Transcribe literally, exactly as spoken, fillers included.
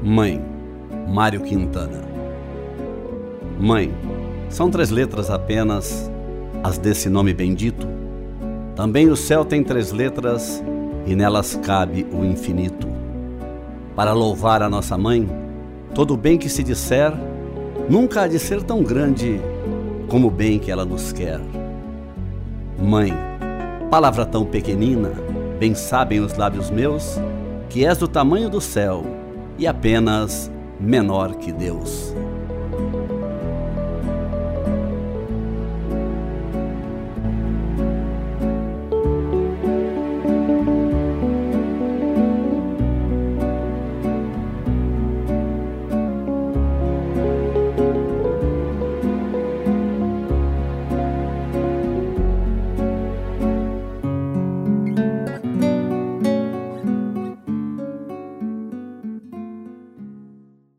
Mãe, Mário Quintana. Mãe, são três letras apenas, as desse nome bendito. Também o céu tem três letras e nelas cabe o infinito. Para louvar a nossa mãe, todo o bem que se disser nunca há de ser tão grande como o bem que ela nos quer. Mãe, palavra tão pequenina, bem sabem os lábios meus que és do tamanho do céu e apenas menor que Deus.